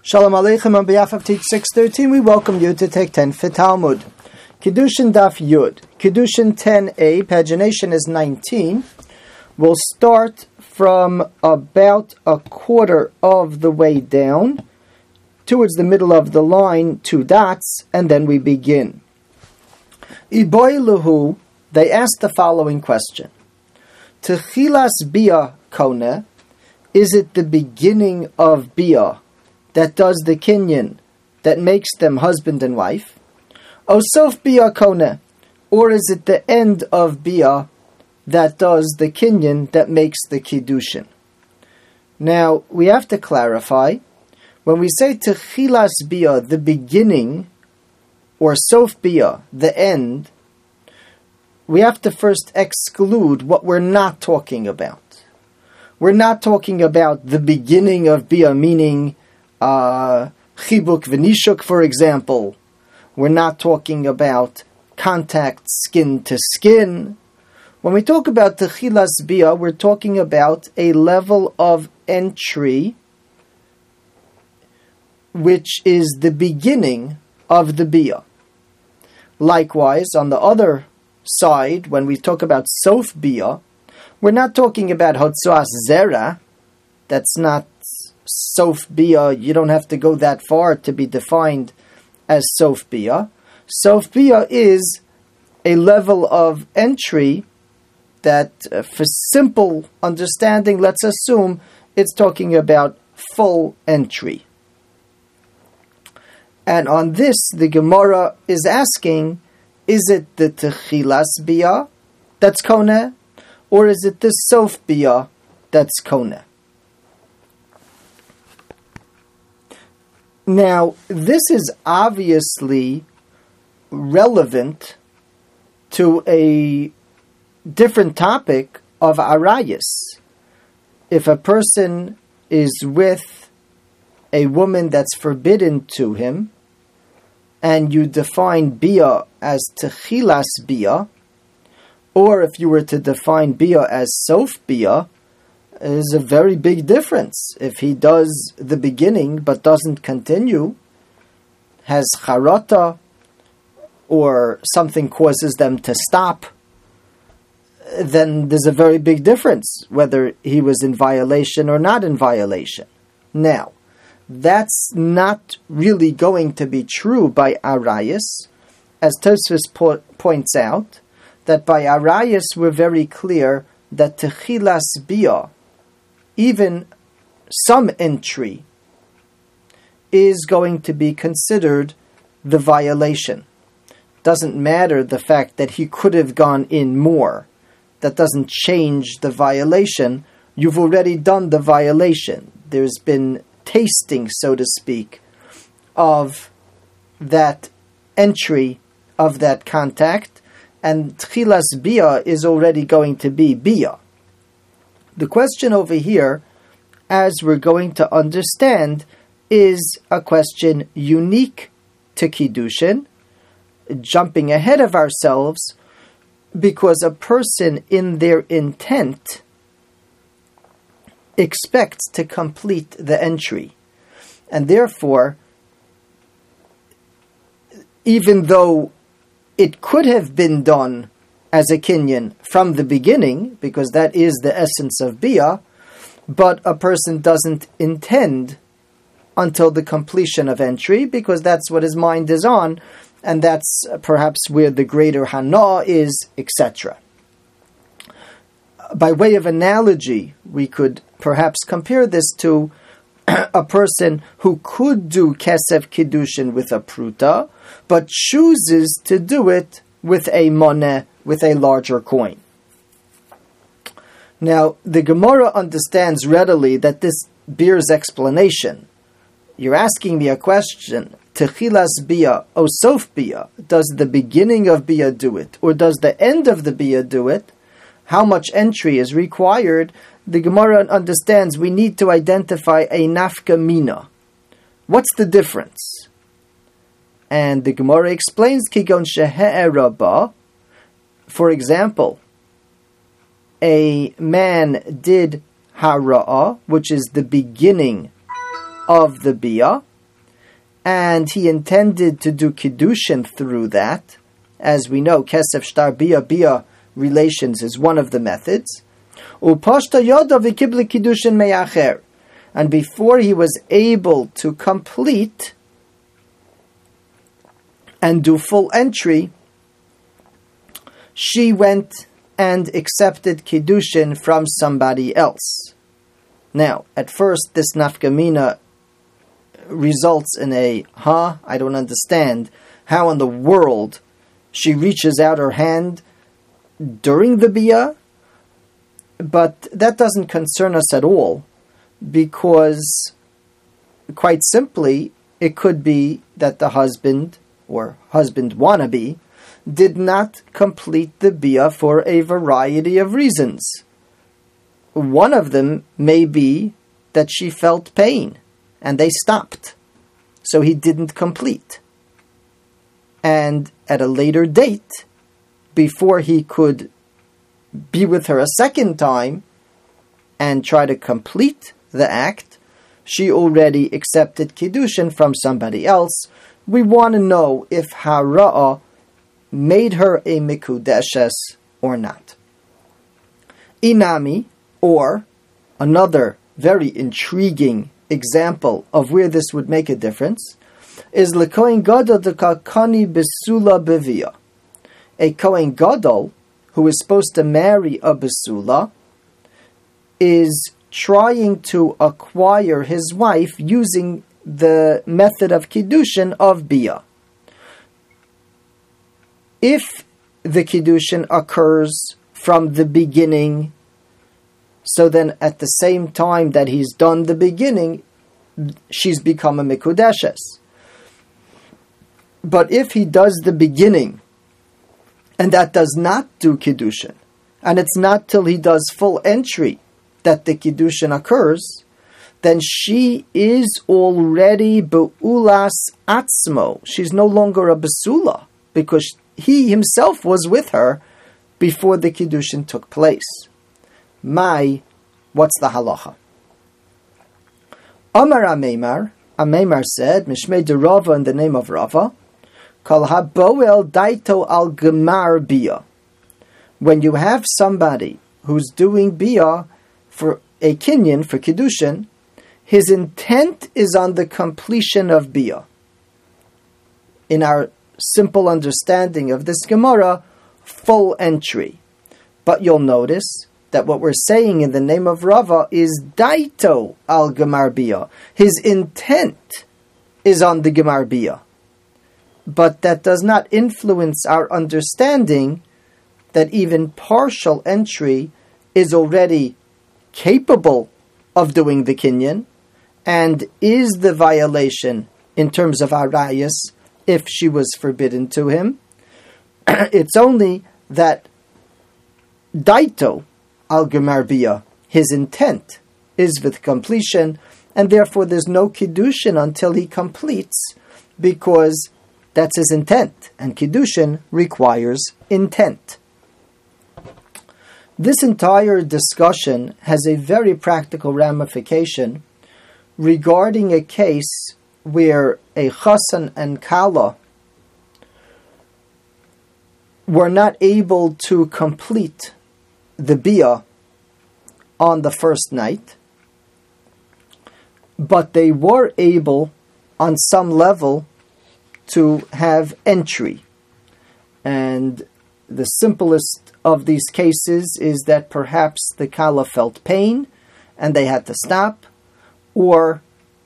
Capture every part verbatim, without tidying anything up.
Shalom Aleichem, on behalf of Teach six thirteen, we welcome you to take ten for Talmud. Kiddushin Daf Yud. Kiddushin ten a, pagination is nineteen. We'll start from about a quarter of the way down, towards the middle of the line, two dots, and then we begin. Iboy Luhu, they asked the following question. Techilas Bia Kone, is it the beginning of Bia that does the kinyan, that makes them husband and wife? O sof Bia Kone, or is it the end of Bia that does the kinyan, that makes the kiddushin? Now, we have to clarify, when we say Techilas Bia, the beginning, or sof Bia, the end, we have to first exclude what we're not talking about. We're not talking about the beginning of Bia, meaning uh, chibuk v'nishuk, for example. We're not talking about contact skin to skin. When we talk about Techilas Bia, we're talking about a level of entry which is the beginning of the Bia. Likewise, on the other side, when we talk about Sof Bia, we're not talking about Hotzoas Zera. That's not Sof Bia. You don't have to go that far to be defined as Sof Bia. Sof Bia is a level of entry that, uh, for simple understanding, let's assume it's talking about full entry. And on this, the Gemara is asking, is it the Techilas Bia that's Kone, or is it the Sof Bia that's Kone? Now, this is obviously relevant to a different topic of Arayis. If a person is with a woman that's forbidden to him, and you define Bia as Techilas Bia, or if you were to define Bia as Sof Bia, is a very big difference. If he does the beginning but doesn't continue, has charata, or something causes them to stop, then there's a very big difference whether he was in violation or not in violation. Now, that's not really going to be true by Arayis, as Tosfos po- points out, that by Arayis we're very clear that Techilas Bia, even some entry, is going to be considered the violation. Doesn't matter the fact that he could have gone in more. That doesn't change the violation. You've already done the violation. There's been tasting, so to speak, of that entry, of that contact, and Techilas Bia is already going to be Bia. The question over here, as we're going to understand, is a question unique to Kiddushin, jumping ahead of ourselves, because a person in their intent expects to complete the entry. And therefore, even though it could have been done as a kinyan from the beginning, because that is the essence of Bia, but a person doesn't intend until the completion of entry, because that's what his mind is on, and that's perhaps where the greater hana is, et cetera. By way of analogy, we could perhaps compare this to a person who could do kesef kiddushin with a pruta, but chooses to do it with a moneh, with a larger coin. Now, the Gemara understands readily that this bears explanation. You're asking me a question. Techilas Bia, O Sof Bia, does the beginning of Bia do it, or does the end of the Bia do it? How much entry is required? The Gemara understands we need to identify a nafka mina. What's the difference? And the Gemara explains, Kigon shehe'eraba, for example, a man did hara'ah, which is the beginning of the bia, and he intended to do kiddushin through that. As we know, kesef shtar bia bia relations is one of the methods. Upashta yoda v'kibli kiddushin me'acher. And before he was able to complete and do full entry, she went and accepted kiddushin from somebody else. Now, at first, this nafkamina results in a, huh, I don't understand. How in the world she reaches out her hand during the biyah? But that doesn't concern us at all, because quite simply, it could be that the husband, or husband wannabe, did not complete the biyah for a variety of reasons. One of them may be that she felt pain, and they stopped, so he didn't complete. And at a later date, before he could be with her a second time and try to complete the act, she already accepted kiddushin from somebody else. We want to know if hara'ah made her a mikudeshes or not. Inami, or another very intriguing example of where this would make a difference, is lekohen gadol dekakani besula bevia. A kohen gadol who is supposed to marry a besula is trying to acquire his wife using the method of kiddushin of biyah. If the kiddushin occurs from the beginning, so then at the same time that he's done the beginning, she's become a mikudeshes. But if he does the beginning, and that does not do kiddushin, and it's not till he does full entry that the kiddushin occurs, then she is already be'ulas atzmo. She's no longer a besula, because he himself was with her before the kiddushin took place. Mai, what's the halacha? Amar Ameimar, Ameimar said, Mishmei de Rava, in the name of Rava, Kal haboel daito al gemar biyah. When you have somebody who's doing biyah for a kinyan, for kiddushin, his intent is on the completion of biyah. In our simple understanding of this Gemara, full entry. But you'll notice that what we're saying in the name of Rava is daito al gemar biyah. His intent is on the gemar biyah. But that does not influence our understanding that even partial entry is already capable of doing the kinyan, and is the violation in terms of arayas if she was forbidden to him. It's only that daito al gemar biyah, his intent is with completion, and therefore there's no kiddushin until he completes, because that's his intent, and kiddushin requires intent. This entire discussion has a very practical ramification regarding a case where a chassan and kala were not able to complete the biyah on the first night, but they were able, on some level, to have entry. And the simplest of these cases is that perhaps the kala felt pain and they had to stop, or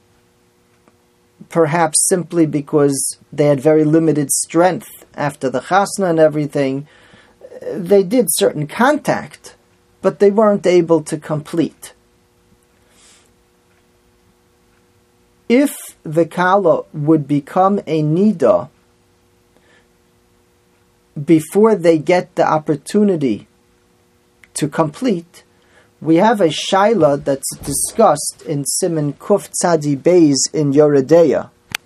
perhaps simply because they had very limited strength after the chasna and everything, they did certain contact, but they weren't able to complete. If the kala would become a nida before they get the opportunity to complete, we have a shaila that's discussed in Siman Kuf Tzadi Beis in Yoredeya.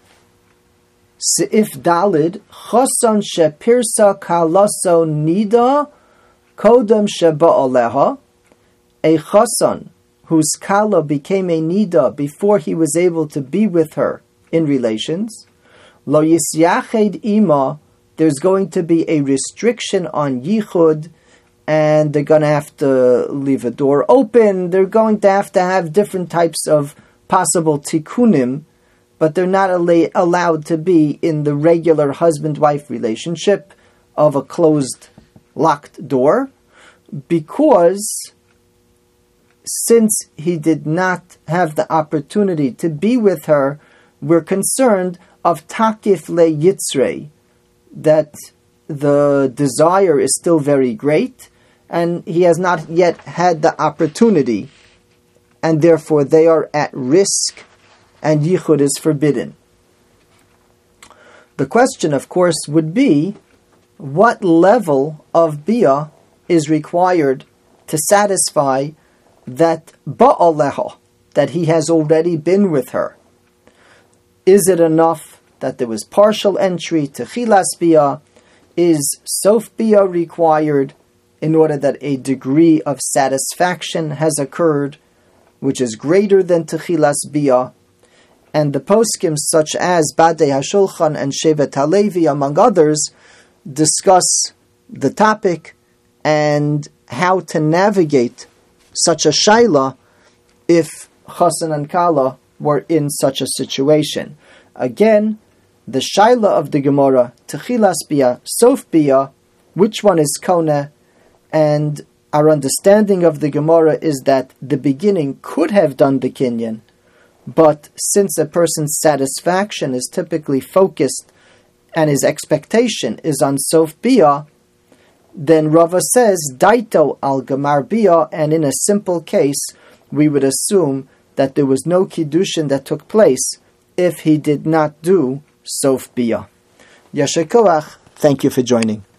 Seif Dalid, Choson shepirsa kalaso nida kodem sheba'aleha, a choson whose kala became a nida before he was able to be with her in relations. Lo yisyached ima, there's going to be a restriction on yichud, and they're going to have to leave a door open. They're going to have to have different types of possible tikkunim, but they're not al- allowed to be in the regular husband-wife relationship of a closed, locked door, because since he did not have the opportunity to be with her, we're concerned of takif le yitzrei, that the desire is still very great, and he has not yet had the opportunity, and therefore they are at risk, and yichud is forbidden. The question, of course, would be, what level of bia is required to satisfy that ba'aleha, that he has already been with her? Is it enough that there was partial entry to chilas bia? Is sof bia required in order that a degree of satisfaction has occurred, which is greater than techilas bia? And the poskim such as Badei HaShulchan and Shevet HaLevi, among others, discuss the topic and how to navigate such a shaila if Chassan and Kala were in such a situation. Again, the shaila of the Gemara, techilas bia, sof bia, which one is kona? And our understanding of the Gemara is that the beginning could have done the kinyan, but since a person's satisfaction is typically focused and his expectation is on sof bia, then Rava says daito al gamar bia, and in a simple case we would assume that there was no kiddushin that took place if he did not do sof bia. Yasher koach. Thank you for joining.